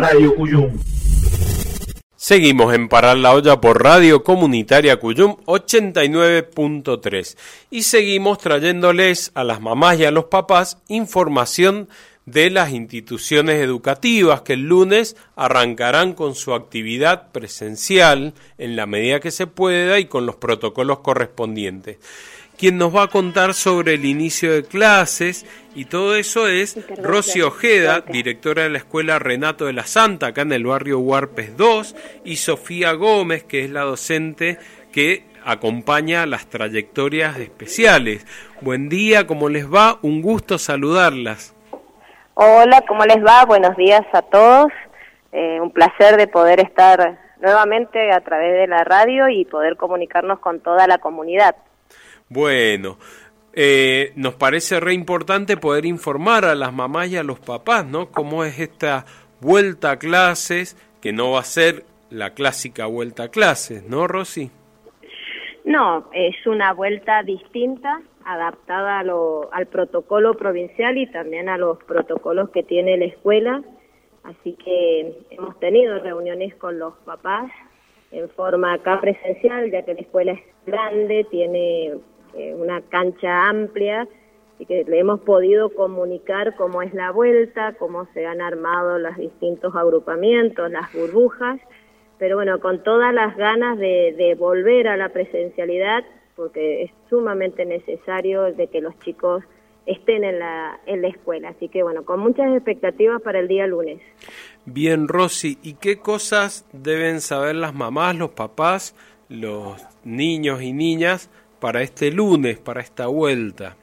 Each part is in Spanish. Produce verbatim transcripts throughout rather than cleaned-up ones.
Radio Cuyum. Seguimos en Parar la Olla por Radio Comunitaria Cuyum ochenta y nueve punto tres y seguimos trayéndoles a las mamás y a los papás información de las instituciones educativas que el lunes arrancarán con su actividad presencial en la medida que se pueda y con los protocolos correspondientes. Quien nos va a contar sobre el inicio de clases y todo eso es Rosy Ojeda, directora de la Escuela Renato de la Santa, acá en el barrio Huarpes dos, y Sofía Gómez, que es la docente que acompaña las trayectorias especiales. Buen día, ¿cómo les va? Un gusto saludarlas. Hola, ¿cómo les va? Buenos días a todos. Eh, un placer de poder estar nuevamente a través de la radio y poder comunicarnos con toda la comunidad. Bueno, eh, nos parece re importante poder informar a las mamás y a los papás, ¿no? Cómo es esta vuelta a clases, que no va a ser la clásica vuelta a clases, ¿no, Rosy? No, es una vuelta distinta, adaptada a lo, al protocolo provincial y también a los protocolos que tiene la escuela. Así que hemos tenido reuniones con los papás en forma acá presencial, ya que la escuela es grande, tiene eh, una cancha amplia, y que le hemos podido comunicar cómo es la vuelta, cómo se han armado los distintos agrupamientos, las burbujas, pero bueno, con todas las ganas de, de volver a la presencialidad, porque es sumamente necesario de que los chicos estén en la, en la escuela. Así que bueno, con muchas expectativas para el día lunes. Bien, Rosy, ¿y qué cosas deben saber las mamás, los papás, los niños y niñas para este lunes, para esta vuelta?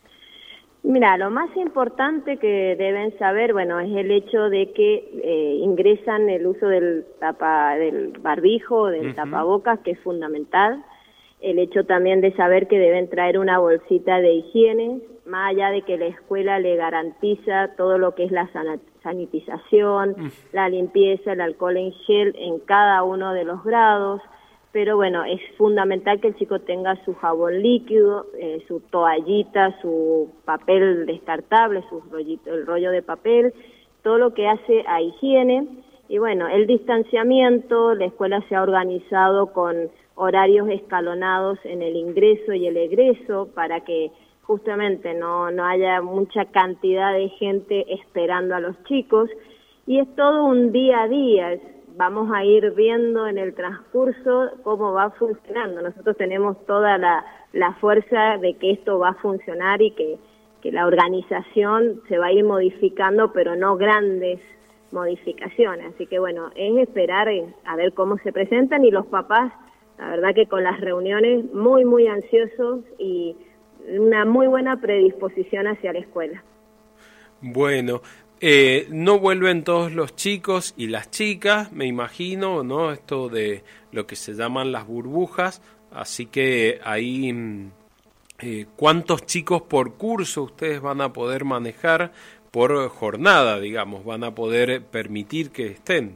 Mira, lo más importante que deben saber, bueno, es el hecho de que eh, ingresan el uso del tapa, del barbijo, del uh-huh. tapabocas, que es fundamental. El hecho también de saber que deben traer una bolsita de higiene, más allá de que la escuela le garantiza todo lo que es la sanitización, uh-huh. la limpieza, el alcohol en gel en cada uno de los grados. Pero bueno, es fundamental que el chico tenga su jabón líquido, eh, su toallita, su papel descartable, su rollito, el rollo de papel, todo lo que hace a higiene. Y bueno, el distanciamiento, la escuela se ha organizado con horarios escalonados en el ingreso y el egreso para que justamente no, no haya mucha cantidad de gente esperando a los chicos. Y es todo un día a día. Vamos a ir viendo en el transcurso cómo va funcionando. Nosotros tenemos toda la, la fuerza de que esto va a funcionar y que, que la organización se va a ir modificando, pero no grandes modificaciones. Así que bueno, es esperar a ver cómo se presentan, y los papás, la verdad que con las reuniones muy, muy ansiosos y una muy buena predisposición hacia la escuela. Bueno, Eh, no vuelven todos los chicos y las chicas, me imagino, ¿no? Esto de lo que se llaman las burbujas, así que ahí, eh, ¿cuántos chicos por curso ustedes van a poder manejar por jornada, digamos, van a poder permitir que estén?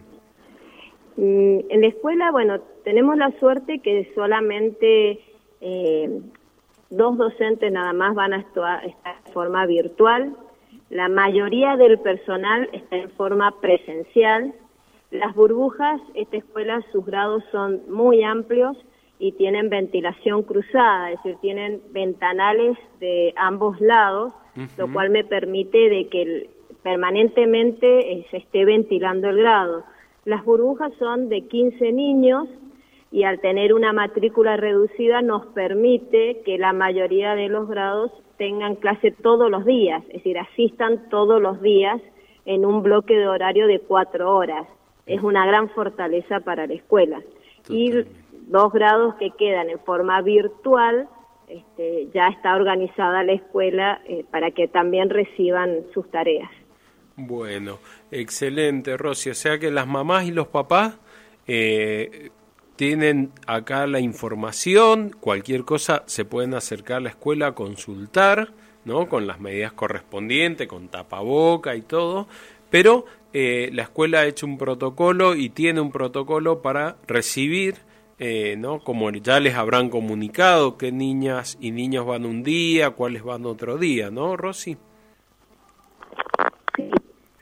En la escuela, bueno, tenemos la suerte que solamente eh, dos docentes nada más van a estar de forma virtual. La mayoría del personal está en forma presencial. Las burbujas, esta escuela, sus grados son muy amplios y tienen ventilación cruzada, es decir, tienen ventanales de ambos lados, uh-huh. lo cual me permite de que el, permanentemente eh, se esté ventilando el grado. Las burbujas son de quince niños y al tener una matrícula reducida nos permite que la mayoría de los grados tengan clase todos los días, es decir, asistan todos los días en un bloque de horario de cuatro horas. Es una gran fortaleza para la escuela. Totalmente. Y dos grados que quedan en forma virtual, este, ya está organizada la escuela eh, para que también reciban sus tareas. Bueno, excelente, Rosy. O sea que las mamás y los papás eh, tienen acá la información, cualquier cosa se pueden acercar a la escuela a consultar, ¿no? Con las medidas correspondientes, con tapaboca y todo, pero eh, la escuela ha hecho un protocolo y tiene un protocolo para recibir, eh, ¿no? Como ya les habrán comunicado qué niñas y niños van un día, cuáles van otro día, ¿no, Rosy? Sí,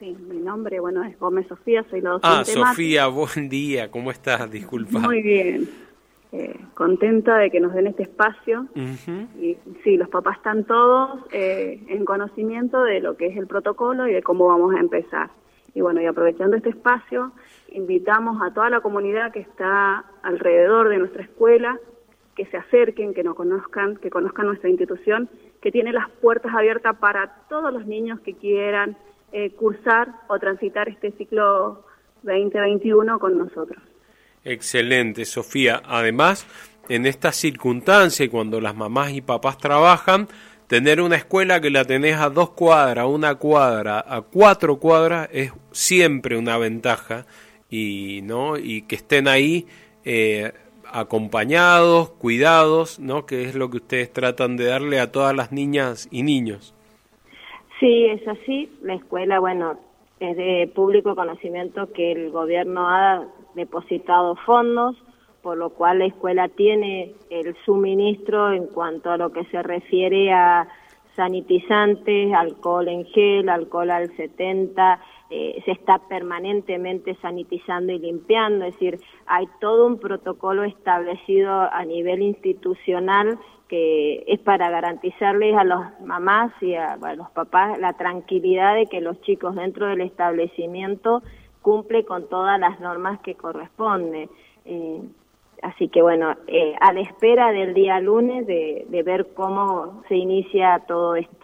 Sí, mi nombre, bueno, es Gómez Sofía, soy la docente. Ah, Sofía, buen día, ¿cómo estás? Disculpa. Muy bien, eh, contenta de que nos den este espacio. Uh-huh. Y sí, los papás están todos eh, en conocimiento de lo que es el protocolo y de cómo vamos a empezar. Y bueno, y aprovechando este espacio, invitamos a toda la comunidad que está alrededor de nuestra escuela, que se acerquen, que nos conozcan, que conozcan nuestra institución, que tiene las puertas abiertas para todos los niños que quieran eh, cursar o transitar este ciclo veinte veintiuno con nosotros. Excelente, Sofía. Además, en estas circunstancias, cuando las mamás y papás trabajan, tener una escuela que la tenés a dos cuadras, una cuadra, a cuatro cuadras, es siempre una ventaja, y no y que estén ahí eh, acompañados, cuidados, ¿no? Que es lo que ustedes tratan de darle a todas las niñas y niños. Sí, es así. La escuela, bueno, es de público conocimiento que el gobierno ha depositado fondos, por lo cual la escuela tiene el suministro en cuanto a lo que se refiere a sanitizantes, alcohol en gel, alcohol al setenta, eh, se está permanentemente sanitizando y limpiando, es decir, hay todo un protocolo establecido a nivel institucional que es para garantizarles a las mamás y a, a los papás la tranquilidad de que los chicos dentro del establecimiento cumplen con todas las normas que corresponden. Eh, Así que bueno, eh, a la espera del día lunes de, de ver cómo se inicia todo esto.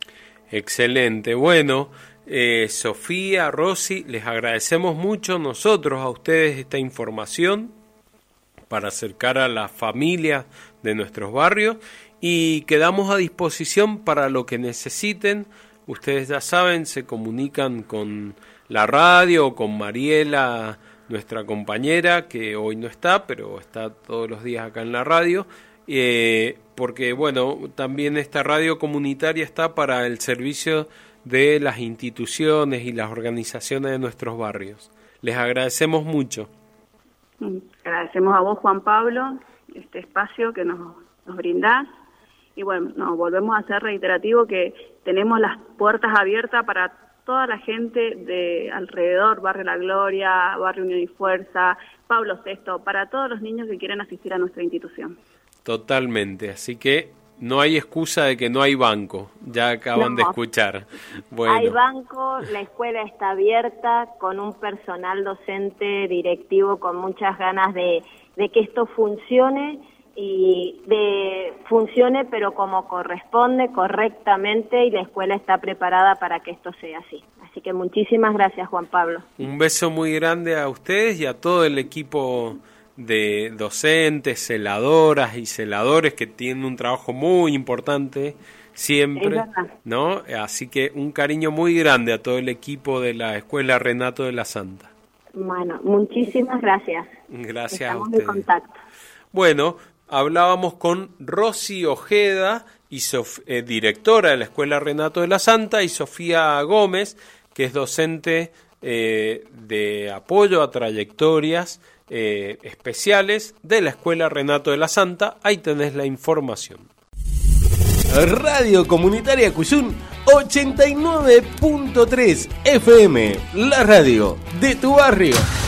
Excelente. Bueno, eh, Sofía, Rosy, les agradecemos mucho nosotros a ustedes esta información para acercar a las familias de nuestros barrios y quedamos a disposición para lo que necesiten. Ustedes ya saben, se comunican con la radio, con Mariela, nuestra compañera, que hoy no está, pero está todos los días acá en la radio, eh, porque, bueno, también esta radio comunitaria está para el servicio de las instituciones y las organizaciones de nuestros barrios. Les agradecemos mucho. Agradecemos a vos, Juan Pablo, este espacio que nos, nos brindás, y bueno, nos volvemos a ser reiterativo que tenemos las puertas abiertas para toda la gente de alrededor, Barrio La Gloria, Barrio Unión y Fuerza, Pablo sexto, para todos los niños que quieren asistir a nuestra institución. Totalmente, así que no hay excusa de que no hay banco, ya acaban no, de escuchar. Bueno. Hay banco, la escuela está abierta, con un personal docente directivo con muchas ganas de, de que esto funcione, y de funcione pero como corresponde, correctamente, y la escuela está preparada para que esto sea así. Así que muchísimas gracias, Juan Pablo. Un beso muy grande a ustedes y a todo el equipo de docentes, celadoras y celadores que tienen un trabajo muy importante siempre, ¿no? Así que un cariño muy grande a todo el equipo de la Escuela Renato de la Santa. Bueno, muchísimas gracias. Gracias Estamos a ustedes. en contacto. Bueno, hablábamos con Rosy Ojeda, y Sof- eh, directora de la Escuela Renato de la Santa, y Sofía Gómez, que es docente eh, de apoyo a trayectorias eh, especiales de la Escuela Renato de la Santa. Ahí tenés la información. Radio Comunitaria Cuyum ochenta y nueve punto tres F M, la radio de tu barrio.